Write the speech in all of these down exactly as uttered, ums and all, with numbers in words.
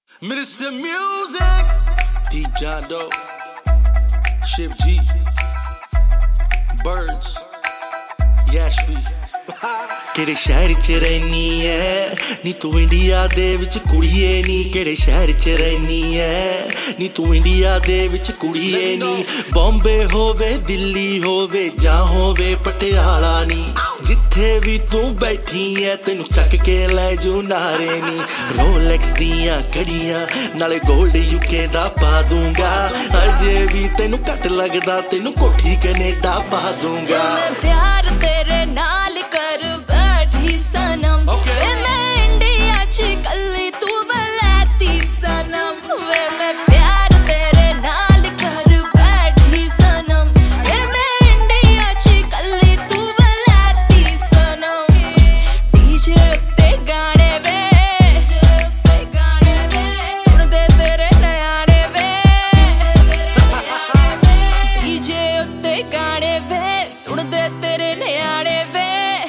Minister Music, D. John Doe, Shiv G, Birds, Yashvi. ਕਿਹੜੇ ਸ਼ਹਿਰ ਚ ਰਹਿਨੀ ਐ ਨੀ ਤੂੰ ਇੰਡੀਆ ਦੇ ਵਿੱਚ ਕੁੜੀਏ ਨੀ ਕਿਹੜੇ ਸ਼ਹਿਰ ਚ ਰਹਿਨੀ ਐ ਨੀ ਤੂੰ ਇੰਡੀਆ ਦੇ ਵਿੱਚ ਕੁੜੀਏ ਨੀ ਬੰਬੇ ਹੋਵੇ ਦਿੱਲੀ ਹੋਵੇ ਜਾਂ ਹੋਵੇ ਪਟਿਆਲਾ ਨੀ ਜਿੱਥੇ ਵੀ ਤੂੰ ਬੈਠੀ ਐ ਤੈਨੂੰ ਚੱਕ ਕੇ ਲੈ ਜੂ ਨਾਰੇ ਨੀ ਰੋਲੈਕਸ ਦੀਆਂ ਘੜੀਆਂ ਨਾਲੇ ਗੋਲਡ ਯੂਕੇ ਦਾ ਪਾ ਦੂੰਗਾ ਅਜੇ ਵੀ ਤੈਨੂੰ ਘੱਟ ਲੱਗਦਾ ਤੈਨੂੰ ਕੋਠੀ ਕੈਨੇਡਾ ਪਾ ਦੂੰਗਾ ਮੈਂ ਪਿਆਰ ਤੇਰੇ ਨਾਲ ਕਰ ਬੈਠੀ ਸਨਮ ਵੇ ਮੈਂ ਇੰਡੀਆ ਚ ਕੱਲੀ ਤੂੰ ਵਲੈਤੀ ਸਨਮ ਵੇ ਮੈਂ ਪਿਆਰ ਤੇਰੇ ਨਾਲ ਕਰ ਬੈਠੀ ਸਨਮ ਵੇ ਮੈਂ ਇੰਡੀਆ ਚ ਕੱਲੀ ਤੂੰ ਵਲੈਤੀ ਸਨਮ ਡੀਜੇ ਉੱਤੇ ਗਾਣੇ ਵੇ ਉੱਤੇ ਗਾਣੇ ਵੇ ਸੁਣਦੇ ਤੇਰੇ ਨਿਆਣੇ ਵੇ ਡੀਜੇ ਉੱਤੇ ਗਾਣੇ ਵੇ ਸੁਣਦੇ ਤੇਰੇ ਨਿਆਣੇ ਵੇ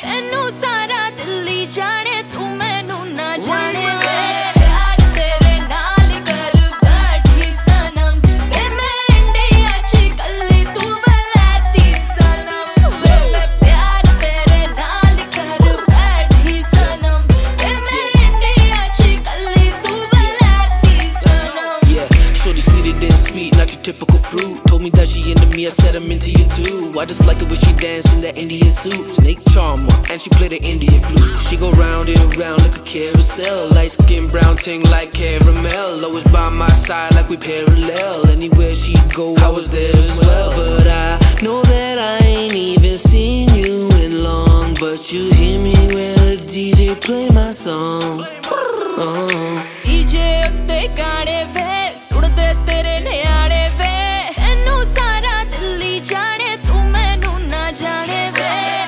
ਜਾਣੇ ਤੂੰ ਮੈਨੂੰ ਨਾ ਜਾਣੇ ਵੇ ਪਿਆਰ ਤੇਰੇ ਨਾਲ ਕਰ ਬੈਠੀ ਸਨਮ ਵੇ ਮੈਂ ਇੰਡੀਆ ਚ ਕੱਲੀ ਤੂੰ ਵਲੈਤੀ ਸਨਮ ਵੇ ਮੈਂ ਪਿਆਰ ਤੇਰੇ ਨਾਲ ਕਰ ਬੈਠੀ ਸਨਮ ਵੇ ਮੈਂ ਇੰਡੀਆ ਚ ਕੱਲੀ ਤੂੰ ਵਲੈਤੀ Sanam Yeah, shorty sweeter than sweet, not your typical fruit. Told me that she into me, I said I'm into you too. I just like the way she dance in that Indian suit. Snake charmer, and she play the Indian flute. She go round and round like a carousel. Light skin, brown ting like caramel. Always by my side like we parallel. Anywhere she go, I was there as well. But I know that I ain't even seen you in long. But you hear me when the D J play my song. uh. D J ਉੱਤੇ ਗਾਣੇ ਵੇ ਸੁਣਦੇ ਤੇਰੇ ਨਿਆਣੇ ਵੇ ਤੈਨੂੰ ਸਾਰਾ ਦਿੱਲੀ ਜਾਣੇ ਤੂੰ ਮੈਨੂੰ ਨਾ ਜਾਣੇ ਵੇ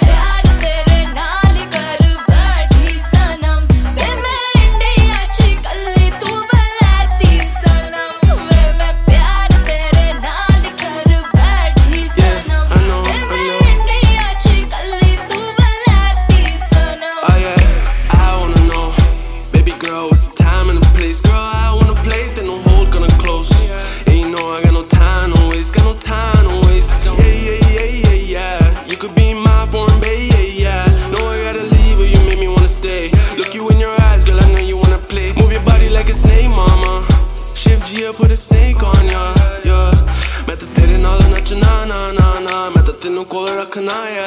Put a snake on ya, yeah. Met the tੇਰੇ ਨਾਲ ਨੱਚਣਾ ਨਾ ਨਾ ਨਾ ਮੈਂ ਤਾਂ ਤੈਨੂੰ ਕੋਲ ਰੱਖਣਾ ਆ